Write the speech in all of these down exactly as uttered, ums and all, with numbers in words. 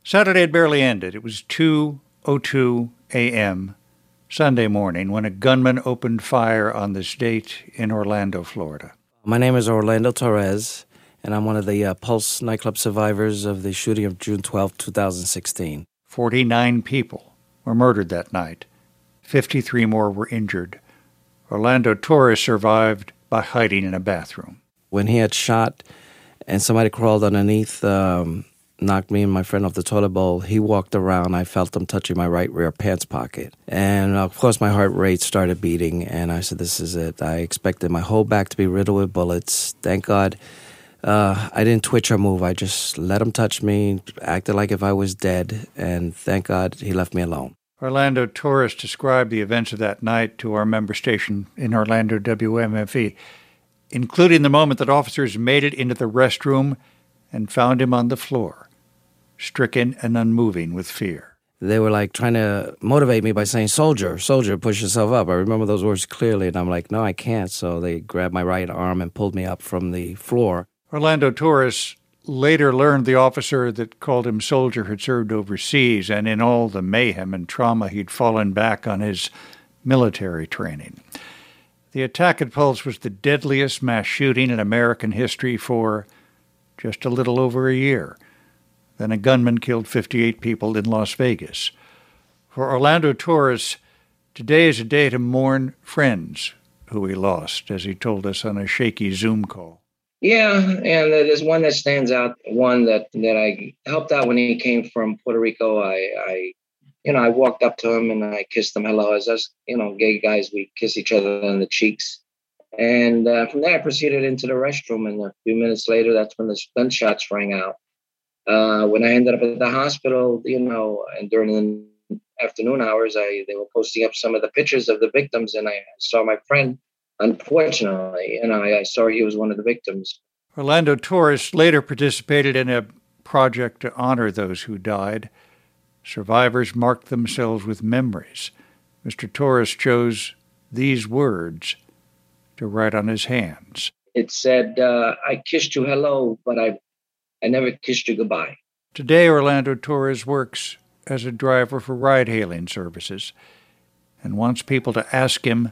Saturday had barely ended. It was two oh two a.m. Sunday morning when a gunman opened fire on this date in Orlando, Florida. My name is Orlando Torres, and I'm one of the uh, Pulse nightclub survivors of the shooting of June twelfth, twenty sixteen. forty-nine people were murdered that night. fifty-three more were injured. Orlando Torres survived by hiding in a bathroom. When he had shot and somebody crawled underneath, um, knocked me and my friend off the toilet bowl, he walked around. I felt him touching my right rear pants pocket. And, of course, my heart rate started beating, and I said, this is it. I expected my whole back to be riddled with bullets. Thank God uh, I didn't twitch or move. I just let him touch me, acted like if I was dead, and thank God he left me alone. Orlando Torres described the events of that night to our member station in Orlando, W M F E, including the moment that officers made it into the restroom and found him on the floor, stricken and unmoving with fear. They were like trying to motivate me by saying, soldier, soldier, push yourself up. I remember those words clearly, and I'm like, no, I can't. So they grabbed my right arm and pulled me up from the floor. Orlando Torres later learned the officer that called him soldier had served overseas, and in all the mayhem and trauma, he'd fallen back on his military training. The attack at Pulse was the deadliest mass shooting in American history for just a little over a year. Then a gunman killed fifty-eight people in Las Vegas. For Orlando Torres, today is a day to mourn friends who he lost, as he told us on a shaky Zoom call. Yeah, and there's one that stands out, one that, that I helped out when he came from Puerto Rico. I, I, you know, I walked up to him and I kissed him hello. As us, you know, gay guys, we kiss each other on the cheeks. And uh, from there, I proceeded into the restroom. And a few minutes later, that's when the gunshots rang out. Uh, when I ended up at the hospital, you know, and during the afternoon hours, I they were posting up some of the pictures of the victims, and I saw my friend. Unfortunately, you know, I, I saw he was one of the victims. Orlando Torres later participated in a project to honor those who died. Survivors marked themselves with memories. Mister Torres chose these words to write on his hands. It said, uh, I kissed you hello, but I, I never kissed you goodbye. Today, Orlando Torres works as a driver for ride-hailing services and wants people to ask him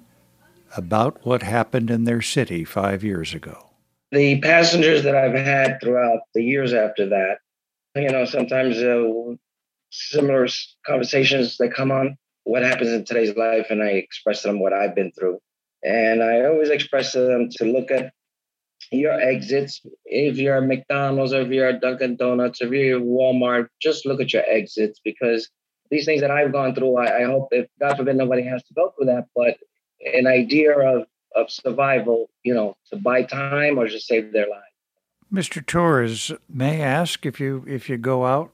about what happened in their city five years ago. The passengers that I've had throughout the years after that, you know, sometimes uh, similar conversations that come on, what happens in today's life, and I express to them what I've been through. And I always express to them to look at your exits. If you're at McDonald's, or if you're at Dunkin' Donuts, or if you're at Walmart, just look at your exits, because these things that I've gone through, I, I hope that, God forbid, nobody has to go through that, but an idea of, of survival, you know, to buy time or to save their lives. Mister Torres, may I ask if you if you go out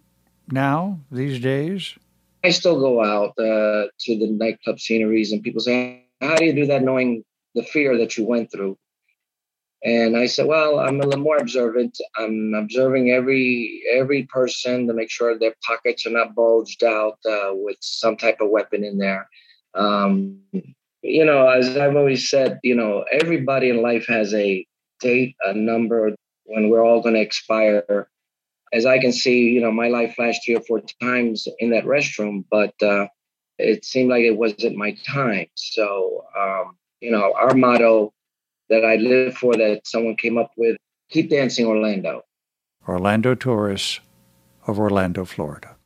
now, these days? I still go out uh, to the nightclub sceneries, and people say, how do you do that knowing the fear that you went through? And I said, well, I'm a little more observant. I'm observing every every person to make sure their pockets are not bulged out uh, with some type of weapon in there. Um, you know, as I've always said, you know, everybody in life has a date, a number when we're all going to expire. As I can see, you know, my life flashed three or four times in that restroom, but uh, it seemed like it wasn't my time. So, um, you know, our motto that I live for, that someone came up with, keep dancing, Orlando. Orlando Torres of Orlando, Florida.